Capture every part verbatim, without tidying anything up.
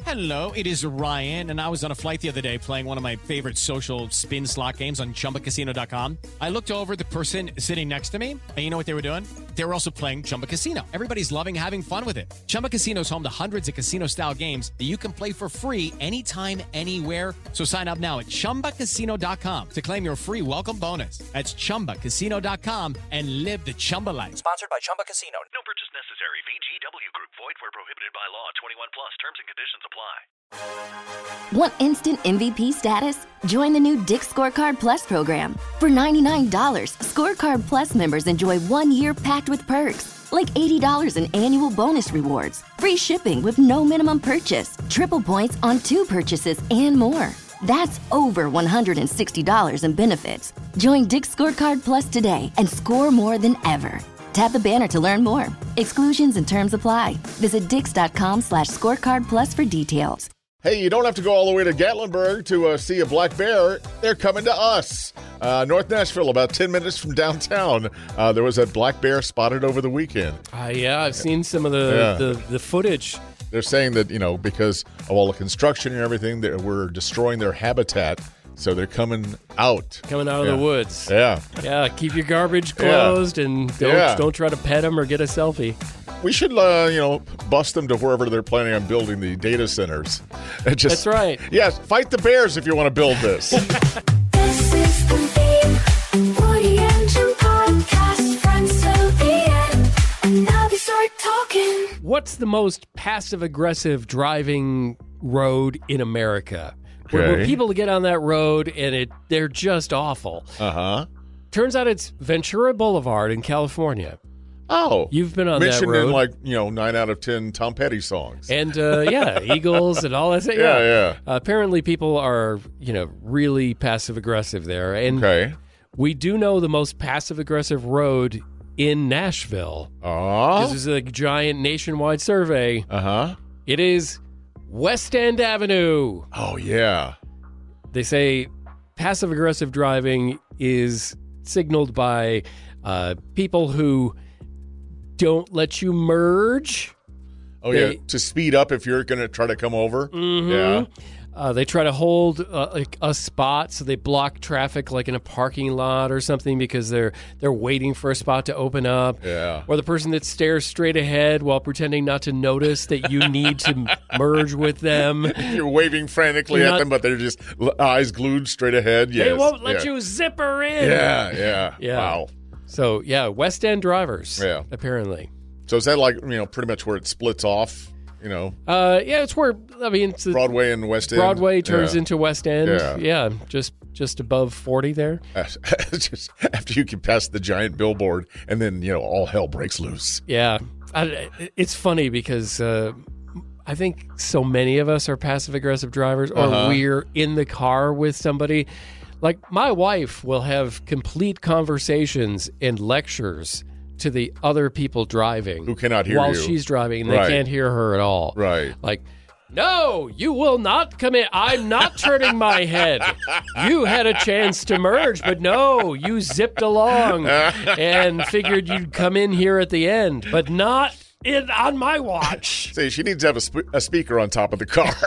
Hello, it is Ryan, and I was on a flight the other day playing one of my favorite social spin slot games on Chumba Casino dot com. I looked over at the person sitting next to me, and you know what they were doing? They were also playing Chumba Casino. Everybody's loving having fun with it. Chumba Casino is home to hundreds of casino-style games that you can play for free anytime, anywhere. So sign up now at Chumba Casino dot com to claim your free welcome bonus. That's Chumba Casino dot com and live the Chumba life. Sponsored by Chumba Casino. No purchase necessary. V G W Group. Void where prohibited by law. twenty-one plus. Terms and conditions apply. Want instant M V P status? Join the new Dick's Scorecard Plus program. For ninety-nine dollars, Scorecard Plus members enjoy one year packed with perks, like eighty dollars in annual bonus rewards, free shipping with no minimum purchase, triple points on two purchases, and more. That's over one hundred sixty dollars in benefits. Join Dick's Scorecard Plus today and score more than ever. Tap the banner to learn more. Exclusions and terms apply. Visit dix.com slash scorecard plus for details. Hey, you don't have to go all the way to Gatlinburg to uh, see a black bear. They're coming to us. Uh, North Nashville, about ten minutes from downtown. Uh, there was a black bear spotted over the weekend. Uh, yeah, I've seen some of the, Yeah. the, the footage. They're saying that, you know, because of all the construction and everything, that we're destroying their habitat. So they're coming out. Coming out of Yeah. the woods. Yeah. Yeah, keep your garbage closed and don't, Yeah. don't try to pet them or get a selfie. We should, uh, you know, bust them to wherever they're planning on building the data centers. It just, That's right. Yes, fight the bears if you want to build this. This is the theme. Woody and Jim podcast. Friends till the end. And now they start talking. What's the most passive-aggressive driving road in America? Where, where Okay. people get on that road and it they're just awful. Uh-huh. Turns out it's Ventura Boulevard in California. Oh. You've been on that Mentioned road. in, like, you know, nine out of ten Tom Petty songs. And, uh, yeah, Eagles and all that. Yeah, Yeah, yeah. Uh, apparently people are, you know, really passive-aggressive there. And Okay. we do know the most passive-aggressive road in Nashville. Oh. This is a giant nationwide survey. Uh-huh. It is West End Avenue. Oh, yeah. They say passive-aggressive driving is signaled by uh, people who don't let you merge. Oh, They- yeah. To speed up if you're going to try to come over. Mhm. Yeah. Uh, they try to hold uh, like a spot, so they block traffic, like in a parking lot or something, because they're they're waiting for a spot to open up. Yeah. Or the person that stares straight ahead while pretending not to notice that you need to m- merge with them. You're waving frantically You're at not- them, but they're just l- eyes glued straight ahead. Yes. They won't let yeah. you zipper in. Yeah, yeah. Yeah. Wow. So yeah, West End drivers. Yeah. Apparently. So is that like, you know, pretty much where it splits off, you know, Uh, yeah, it's where I mean, it's Broadway and West End? Broadway turns Yeah. into West End. Yeah. Yeah, just just above forty there. Just after you can pass the giant billboard, and then, you know, all hell breaks loose. Yeah, I, it's funny because uh, I think so many of us are passive aggressive drivers, or Uh-huh. we're in the car with somebody. Like my wife will have complete conversations and lectures to the other people driving Who cannot hear while you. she's driving, and they Right. can't hear her at all. Right. Like, no, you will not come in. I'm not turning my head. You had a chance to merge, but no, you zipped along and figured you'd come in here at the end, but not in on my watch. Say, she needs to have a, sp- a speaker on top of the car.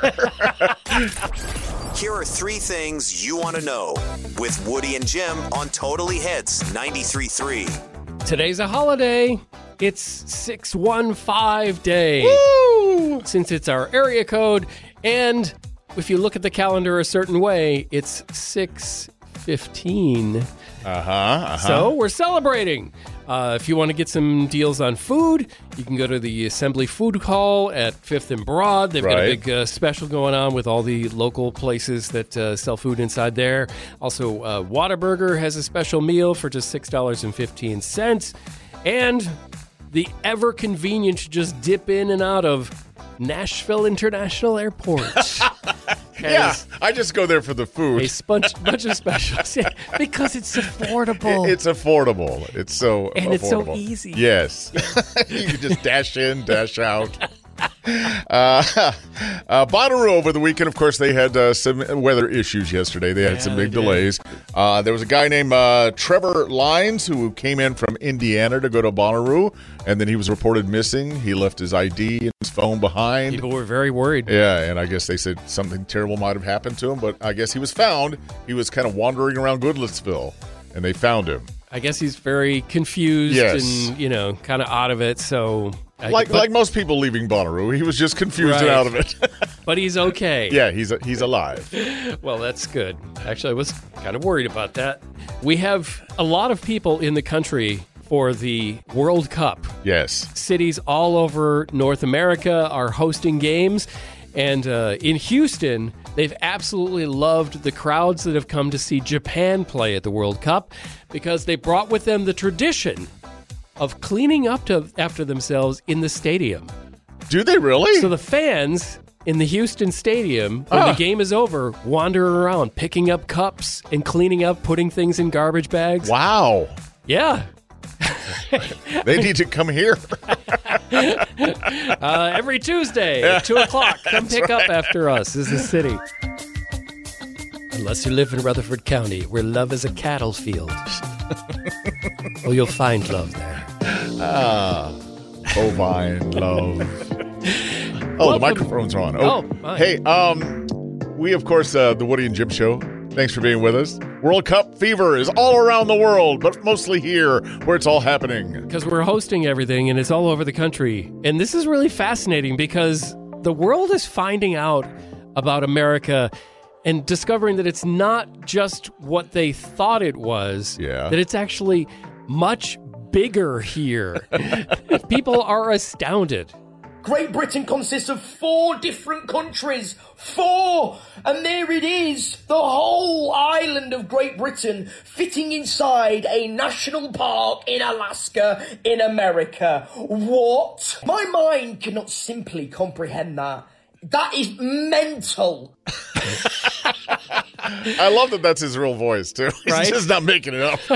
Here are three things you want to know with Woody and Jim on Totally Hits ninety-three point three. Today's a holiday. It's six one five Day. Woo! Since it's our area code, and if you look at the calendar a certain way, it's six fifteen. Uh-huh, uh-huh. So we're celebrating. Uh, if you want to get some deals on food, you can go to the Assembly Food Hall at Fifth and Broad. They've got a Right. big uh, special going on with all the local places that uh, sell food inside there. Also, uh, Whataburger has a special meal for just six dollars and fifteen cents. And the ever convenient to just dip in and out of Nashville International Airport. Yeah, I just go there for the food. A bunch, bunch of specials. Yeah, because it's affordable. It's affordable. It's so And it's so affordable. easy. Yes. You can just dash in, dash out. uh, uh, Bonnaroo over the weekend, of course, they had uh, some weather issues yesterday. They had Yeah, some they big did. delays. Uh, there was a guy named uh, Trevor Lyons who came in from Indiana to go to Bonnaroo, and then he was reported missing. He left his I D and his phone behind. People were very worried. Yeah, and I guess they said something terrible might have happened to him, but I guess he was found. He was kind of wandering around Goodlettsville, and they found him. I guess he's very confused Yes. and, you know, kind of out of it. So, I- Like but, like most people leaving Bonnaroo, he was just confused and Right. out of it. but he's okay. Yeah, he's he's alive. Well, that's good. Actually, I was kind of worried about that. We have a lot of people in the country for the World Cup. Yes. Cities all over North America are hosting games. And uh, in Houston, they've absolutely loved the crowds that have come to see Japan play at the World Cup because they brought with them the tradition of cleaning up to, after themselves in the stadium. Do they really? So the fans in the Houston stadium, when Ah. the game is over, wander around picking up cups and cleaning up, putting things in garbage bags. Wow. Yeah. They need to come here. Uh, every Tuesday at two o'clock, come pick up after us is the city. Unless you live in Rutherford County, where love is a cattle field. Oh, you'll find love there. Ah, bovine love. Oh, Welcome. the microphones are on. Oh, my. Hey, um, we, of course, uh, the Woody and Jim Show. Thanks for being with us. World Cup fever is all around the world, but mostly here where it's all happening. Because we're hosting everything and it's all over the country. And this is really fascinating because the world is finding out about America and discovering that it's not just what they thought it was, Yeah. that it's actually much bigger here. People are astounded. Great Britain consists of four different countries. Four! And there it is, the whole island of Great Britain fitting inside a national park in Alaska in America. What? My mind cannot simply comprehend that. That is mental. I love that that's his real voice, too. He's Right? just not making it up.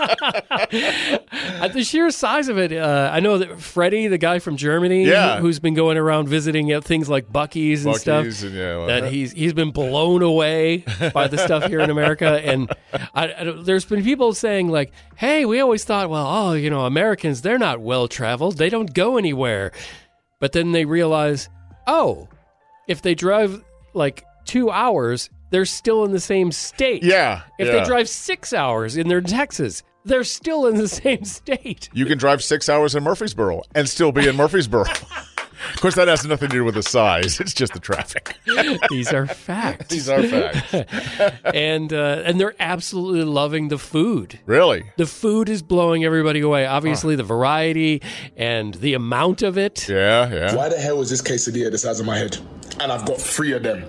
At the sheer size of it, uh, I know that Freddie, the guy from Germany, Yeah. who, who's been going around visiting uh, things like Buc-ee's and Buc-ee's stuff, and, yeah, well, that he's he's been blown away by the stuff here in America. And I, I, don't- there's been people saying like, "Hey, we always thought, well, oh, you know, Americans, they're not well traveled; they don't go anywhere." But then they realize, oh, if they drive like two hours, they're still in the same state. Yeah. If yeah. they drive six hours and they're in Texas, they're still in the same state. You can drive six hours in Murfreesboro and still be in Murfreesboro. Of course, that has nothing to do with the size. It's just the traffic. These are facts. These are facts. and uh, and they're absolutely loving the food. Really? The food is blowing everybody away. Obviously, the variety and the amount of it. Yeah, yeah. Why the hell is this quesadilla the size of my head? And I've got three of them.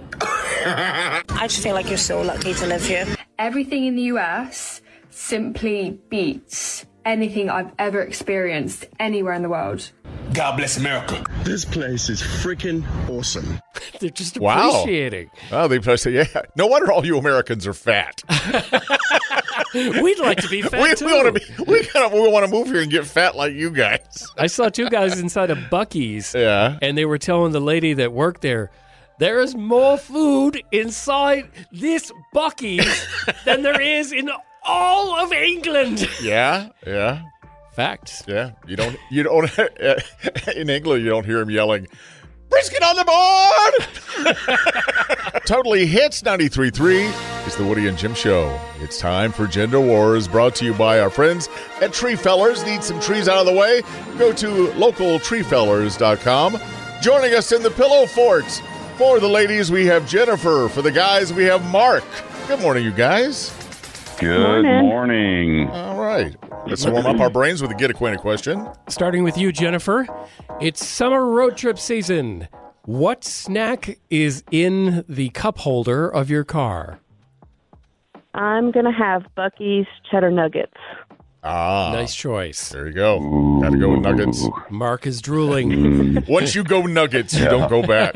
I just feel like you're so lucky to live here. Everything in the U S simply beats anything I've ever experienced anywhere in the world. God bless America. This place is freaking awesome. They're just Wow. appreciating. Oh, they probably say, yeah. No wonder all you Americans are fat. We'd like to be fat we too. we want to be. We kind of we want to move here and get fat like you guys. I saw two guys inside of Buc-ee's. Yeah. And they were telling the lady that worked there, there is more food inside this Buc-ee's than there is in all of England. Yeah, yeah, Facts. yeah. You don't. You don't. In England, you don't hear him yelling, "Brisket on the board!" Totally Hits ninety-three point three. It's the Woody and Jim Show. It's time for Gender Wars, brought to you by our friends at Tree Fellers. Need some trees out of the way? Go to local tree fellers dot com. Joining us in the Pillow Fort. For the ladies, we have Jennifer. For the guys, we have Mark. Good morning, you guys. Good morning. All right. Let's warm up our brains with a get acquainted question. Starting with you, Jennifer. It's summer road trip season. What snack is in the cup holder of your car? I'm going to have Buc-ee's cheddar nuggets. Ah. Nice choice. There you go. Got to go with nuggets. Mark is drooling. Once you go nuggets, you don't go back.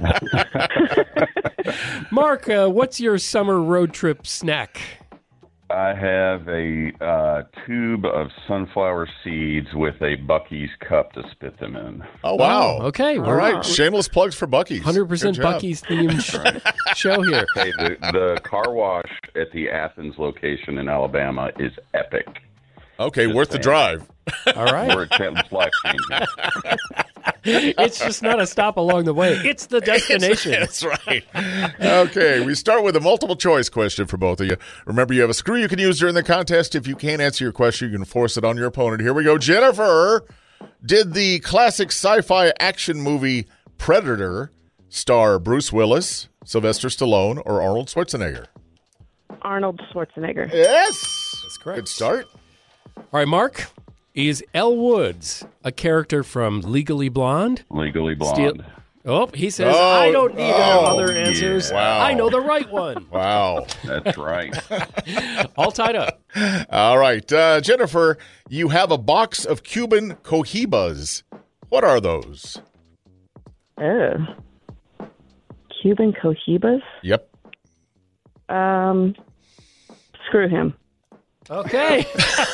Mark, uh, what's your summer road trip snack? I have a uh, tube of sunflower seeds with a Buc-ee's cup to spit them in. Oh, wow. Oh, okay. All right. Shameless plugs for Buc-ee's. one hundred percent Good job. Buc-ee's themed sh- show here. Hey, the, the car wash at the Athens location in Alabama is epic. Okay, Just worth the saying. drive. All right. We're at life changing. It's just not a stop along the way. It's the destination. That's right. Okay, we start with a multiple choice question for both of you. Remember, you have a screw you can use during the contest. If you can't answer your question, you can force it on your opponent. Here we go. Jennifer, did the classic sci-fi action movie Predator star Bruce Willis, Sylvester Stallone, or Arnold Schwarzenegger? Arnold Schwarzenegger. Yes. That's correct. Good start. All right, Mark. Is Elle Woods a character from Legally Blonde? Legally Blonde. Steal- oh, he says, Oh, I don't need oh, other answers. yeah. Wow. I know the right one. Wow. That's right. All tied up. All right. Uh, Jennifer, you have a box of Cuban cohibas. What are those? Oh. Cuban cohibas? Yep. Um, screw him. Okay.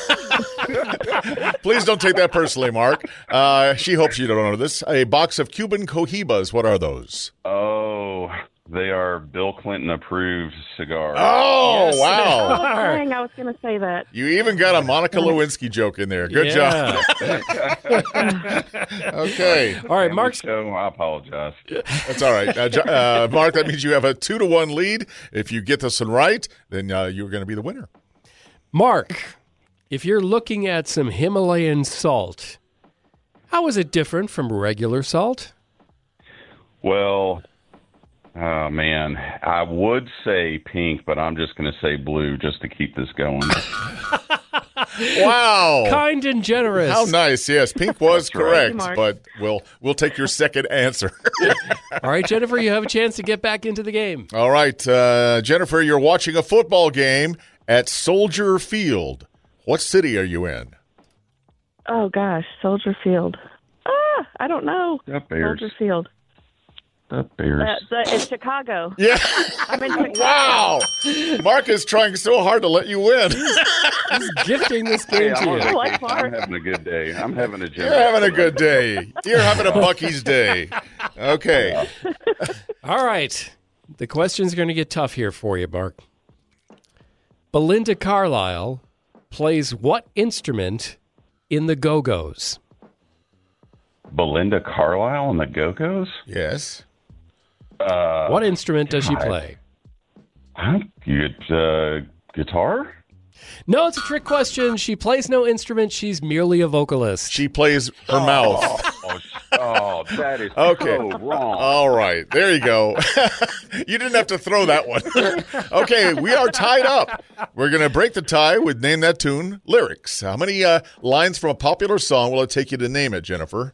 Please don't take that personally, Mark. Uh, she hopes you don't know this. A box of Cuban cohibas. What are those? Oh, they are Bill Clinton approved cigars. Oh, Yes, Oh, wow. dang, I was going to say that. You even got a Monica Lewinsky joke in there. Good Yeah. job. Okay. All right, Family Mark's. show, I apologize. That's all right. Uh, Jo- uh, Mark, that means you have a two to one lead. If you get this one right, then uh, you're going to be the winner. Mark, if you're looking at some Himalayan salt, how is it different from regular salt? Well, oh, man, I would say pink, but I'm just going to say blue just to keep this going. Wow. Kind and generous. How nice. Yes, pink was That's right. correct, Mark. but we'll we'll take your second answer. All right, Jennifer, you have a chance to get back into the game. All right, uh, Jennifer, you're watching a football game at Soldier Field. What city are you in? Oh, gosh. Soldier Field. Ah, I don't know. The Bears. Soldier Field. The Bears. Uh, the, it's Chicago. Yeah. I'm in Chicago. Wow. Mark is trying so hard to let you win. He's gifting this Hey, game I'm, to on you. I like vacation. I'm Mark. having a good day. I'm having a gym. You're having a good day. You're having a Buc-ee's day. Okay. All right. The question's going to get tough here for you, Mark. Belinda Carlisle plays what instrument in the Go-Go's? Belinda Carlisle and the Go-Go's? Yes. Uh, What instrument does she God. play? Huh? You, uh, guitar? No, it's a trick question. She plays no instrument. She's merely a vocalist. She plays her mouth. Oh, oh, that is Okay. so wrong. All right. There you go. You didn't have to throw that one. Okay, we are tied up. We're going to break the tie with Name That Tune lyrics. How many uh, lines from a popular song will it take you to name it, Jennifer?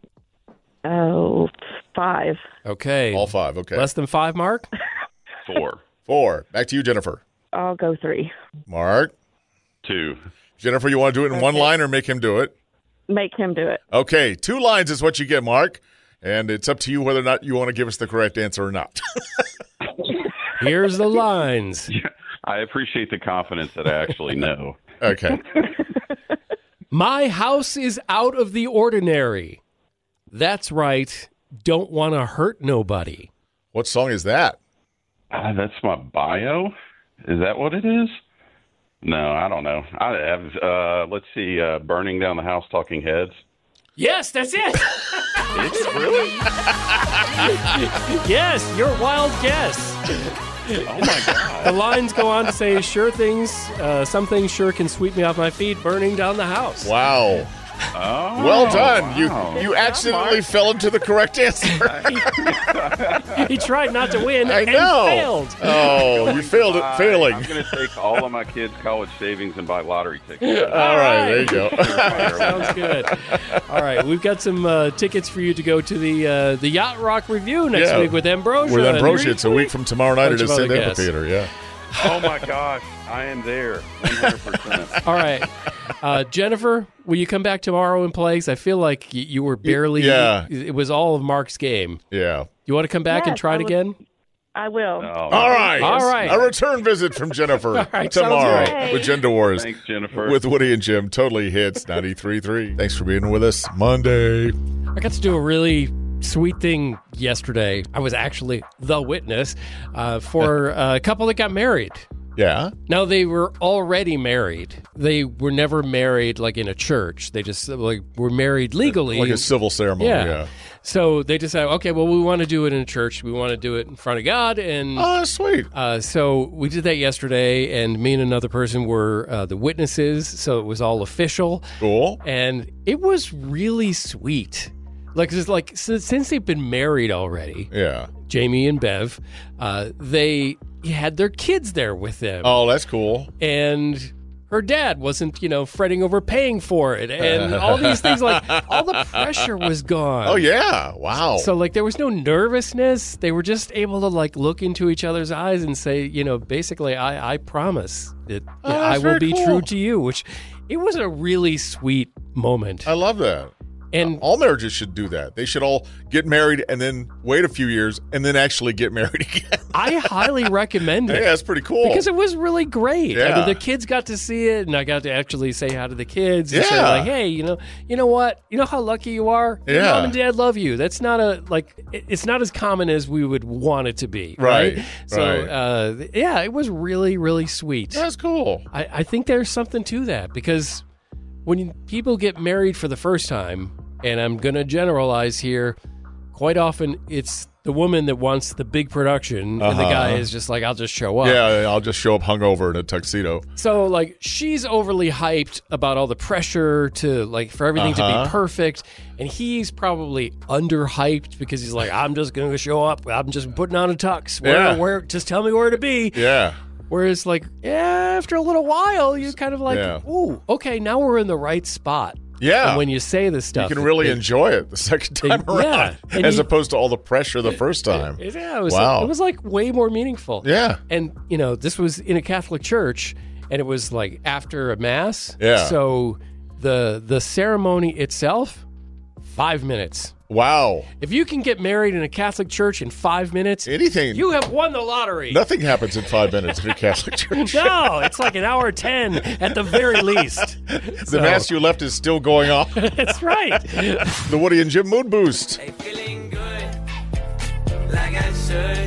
Oh, five. Okay. All five. Okay. Less than five, Mark? Four. Four. Back to you, Jennifer. I'll go three. Mark. Two. Jennifer, you want to do it in one Okay. line or make him do it? Make him do it. Okay, two lines is what you get, Mark. And it's up to you whether or not you want to give us the correct answer or not. Here's the lines. Yeah, I appreciate the confidence that I actually know. Okay. My house is out of the ordinary. That's right. Don't want to hurt nobody. What song is that? Uh, that's my bio? Is that what it is? No, I don't know. I have, uh, let's see, uh, Burning Down the House, Talking Heads. Yes, that's it. It's really? Yes, your wild guess. Oh, my God. The lines go on to say, sure things, uh, some things sure can sweep me off my feet, burning down the house. Wow. Oh, Well done. wow. You you accidentally fell into the correct answer. He tried not to win I and know. failed. Oh, you failed at failing. I'm going to take all of my kids' college savings and buy lottery tickets. All right, there you go. Sounds good. All right, we've got some uh, tickets for you to go to the uh, the Yacht Rock Review next Yeah. week with Ambrosia. With and Ambrosia, it's a week from tomorrow night at bunch the of Ascend other guests. Amphitheater. Yeah. Oh, my gosh. I am there. one hundred percent. All right, uh, Jennifer, will you come back tomorrow and play? 'Cause I feel like y- you were barely. Yeah. It was all of Mark's game. Yeah. You want to come back and Yes, try I it would- again? I will. Oh, All right. All right. A return visit from Jennifer All right, tomorrow sounds good. with Gender Wars. Thanks, Jennifer. With Woody and Jim. Totally Hits ninety-three point three. Thanks for being with us Monday. I got to do a really sweet thing yesterday. I was actually the witness uh, for a couple that got married. Yeah. Now, they were already married. They were never married like in a church. They just like were married legally. Like a civil ceremony. Yeah. Yeah. So they decided, okay, well, we want to do it in a church. We want to do it in front of God. And Oh, sweet. uh, so we did that yesterday, and me and another person were uh, the witnesses. So it was all official. Cool. And it was really sweet. Like, it's like since, since they've been married already, Yeah. Jamie and Bev, uh, they had their kids there with them. Oh, that's cool. And her dad wasn't, you know, fretting over paying for it. And all these things, like, all the pressure was gone. Oh, yeah. Wow. So, like, there was no nervousness. They were just able to, like, look into each other's eyes and say, you know, basically, I, I promise that Oh, I that's will very be cool. true to you, which it was a really sweet moment. I love that. And all marriages should do that. They should all get married and then wait a few years and then actually get married again. I highly recommend it. Yeah, it's pretty cool. Because it was really great. I Yeah. mean, the kids got to see it, and I got to actually say hi to the kids. And say, Yeah. like, hey, you know, you know what? You know how lucky you are? Your Yeah. Mom and Dad love you. That's not a, like, it- it's not as common as we would want it to be. Right. Right, So, right. Uh, yeah, it was really, really sweet. That's cool. I, I think there's something to that because when you, people get married for the first time, and I'm going to generalize here, quite often it's the woman that wants the big production, and the Uh-huh. guy is just like, I'll just show up. Yeah, I'll just show up hungover in a tuxedo. So, like, she's overly hyped about all the pressure to, like, for everything to Uh-huh. be perfect. And he's probably underhyped because he's like, I'm just going to show up. I'm just putting on a tux. Where, Yeah. where, just tell me where to be. Yeah. Whereas, like, yeah, after a little while, you're kind of like, Yeah. ooh, okay, now we're in the right spot. Yeah. And when you say this stuff, You can really it- enjoy it the second time It- yeah. around, And as you- opposed to all the pressure the first time. Yeah, it was, Wow. it was like way more meaningful. Yeah. And, you know, this was in a Catholic church, and it was like after a mass. Yeah. So the the ceremony itself, five minutes. Wow. If you can get married in a Catholic church in five minutes, anything, you have won the lottery. Nothing happens in five minutes in a Catholic church. No, it's like an hour ten at the very least. The So- mass you left is still going on. That's right. The Woody and Jim Mood Boost. Feeling good, like I should.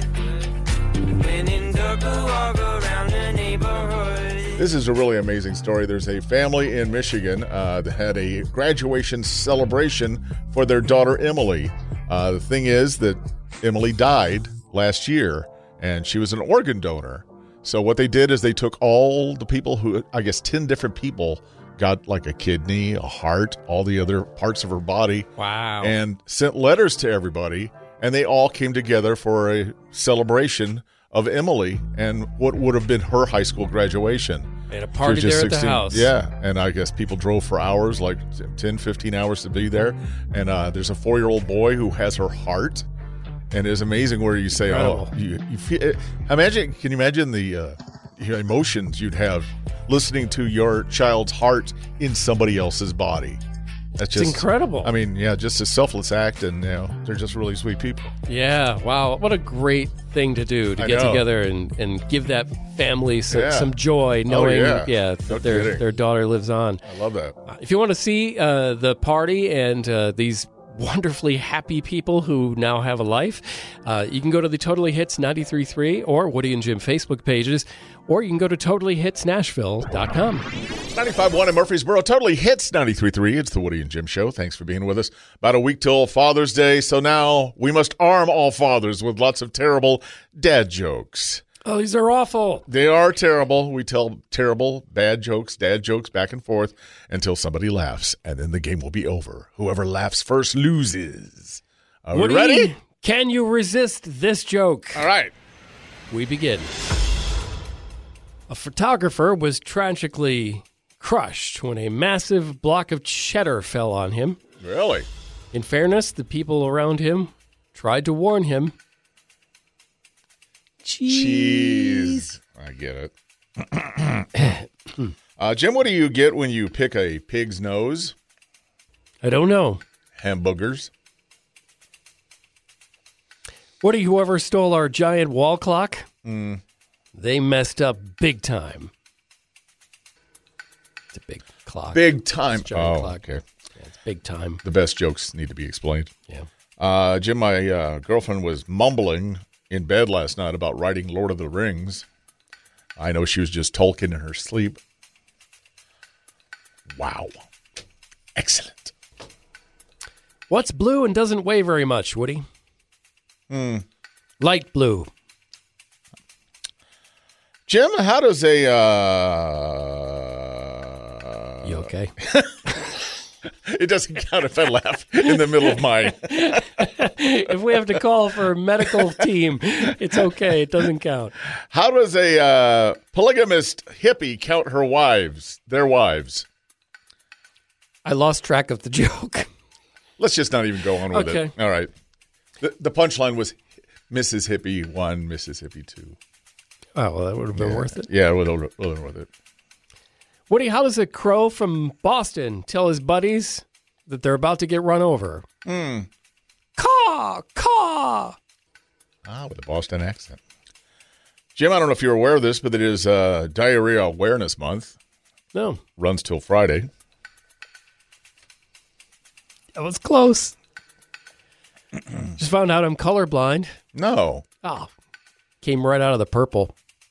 When in dark, I walk around the neighborhood. This is a really amazing story. There's a family in Michigan uh, that had a graduation celebration for their daughter, Emily. Uh, the thing is that Emily died last year, and she was an organ donor. So what they did is they took all the people who, I guess, ten different people got like a kidney, a heart, all the other parts of her body. Wow. And sent letters to everybody, and they all came together for a celebration of Emily and what would have been her high school graduation. And a She was party just there at the sixteen. house. Yeah, and I guess people drove for hours, like ten, fifteen hours to be there. And uh, there's a four-year-old boy who has her heart, and it's amazing where you say, Incredible. oh, you, you feel, imagine, can you imagine the uh, your emotions you'd have listening to your child's heart in somebody else's body? That's It's just incredible. I mean, yeah, just a selfless act, and you know, they're just really sweet people. Yeah, wow. What a great thing to do, to I get know. together and, and give that family some, Yeah. some joy, Oh, knowing yeah. yeah, No that their, kidding. their daughter lives on. I love that. If you want to see uh, the party and uh, these wonderfully happy people who now have a life, uh, you can go to the Totally Hits ninety-three point three or Woody and Jim Facebook pages, or you can go to totally hits nashville dot com. ninety-five point one in Murfreesboro, Totally Hits ninety-three point three. It's the Woody and Jim Show. Thanks for being with us. About a week till Father's Day, so now we must arm all fathers with lots of terrible dad jokes. Oh, these are awful. They are terrible. We tell terrible, bad jokes, dad jokes back and forth until somebody laughs, and then the game will be over. Whoever laughs first loses. Are Woody, we ready? Can you resist this joke? All right. We begin. A photographer was tragically crushed when a massive block of cheddar fell on him. Really? In fairness, the people around him tried to warn him. Cheese. I get it. uh, Jim, what do you get when you pick a pig's nose? I don't know. Hamburgers. Woody, whoever stole our giant wall clock, Mm. they messed up big time. It's a big clock. Big time. It's a giant Oh, clock. okay. Yeah, it's big time. The best jokes need to be explained. Yeah. Uh, Jim, my uh, girlfriend was mumbling in bed last night about writing Lord of the Rings. I know she was just Tolkien in her sleep. Wow. Excellent. What's blue and doesn't weigh very much, Woody? Hmm. Light blue. Jim, how does a... Uh... You okay? It doesn't count if I laugh in the middle of mine. If we have to call for a medical team, it's okay. It doesn't count. How does a uh, polygamist hippie count her wives, their wives? I lost track of the joke. Let's just not even go on with Okay. it. All right. The, the punchline was Missus Hippie one, Missus Hippie two. Oh, well, that would have been yeah. worth it. Yeah, it would have been worth it. Woody, how does a crow from Boston tell his buddies that they're about to get run over? Hmm. Caw, caw. Ah, with a Boston accent. Jim, I don't know if you're aware of this, but it is uh, Diarrhea Awareness Month. No. Runs till Friday. That was close. Just found out I'm colorblind. No. Oh, came right out of the purple.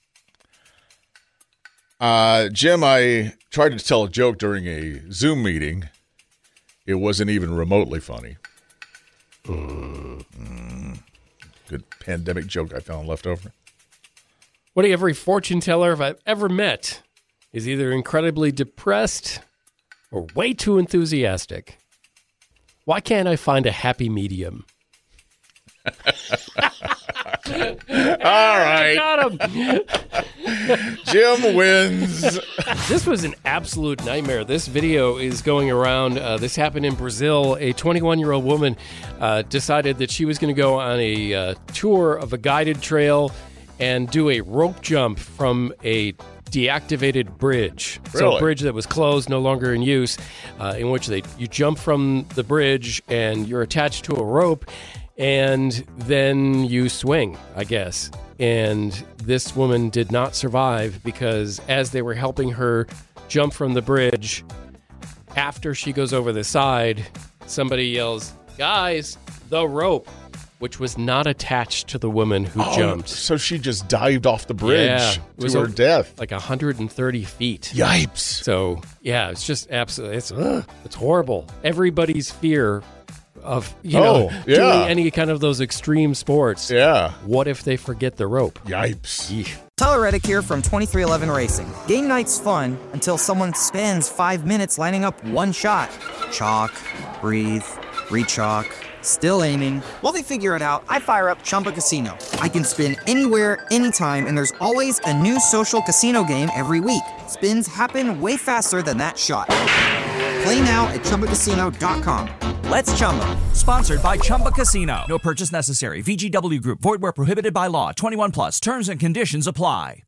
Uh, Jim, I tried to tell a joke during a Zoom meeting. It wasn't even remotely funny. Mm. Good pandemic joke I found left over. Woody, every fortune teller I've ever met is either incredibly depressed or way too enthusiastic. Why can't I find a happy medium? All right. Got him. Jim wins. This was an absolute nightmare. This video is going around. Uh, this happened in Brazil. A twenty-one-year-old woman uh, decided that she was going to go on a uh, tour of a guided trail and do a rope jump from a deactivated bridge. So Really? a bridge that was closed, no longer in use, uh, in which they you jump from the bridge and you're attached to a rope, and then you swing, I guess. And this woman did not survive because as they were helping her jump from the bridge, after she goes over the side, somebody yells, "Guys, the rope," which was not attached to the woman who Oh, jumped. So she just dived off the bridge Yeah, it to was her over- death. Like one hundred thirty feet. Yipes. So, yeah, it's just absolutely, it's, ugh, it's horrible. Everybody's fear of, you know, Oh, yeah. doing any kind of those extreme sports. Yeah. What if they forget the rope? Yipes. Yeesh. Tyler Reddick here from twenty-three eleven Racing. Game night's fun until someone spends five minutes lining up one shot. Chalk, breathe, re-chalk, still aiming. While they figure it out, I fire up Chumba Casino. I can spin anywhere, anytime, and there's always a new social casino game every week. Spins happen way faster than that shot. Play now at Chumba Casino dot com. Let's Chumba. Sponsored by Chumba Casino. No purchase necessary. V G W Group. Void where prohibited by law. twenty-one plus. Terms and conditions apply.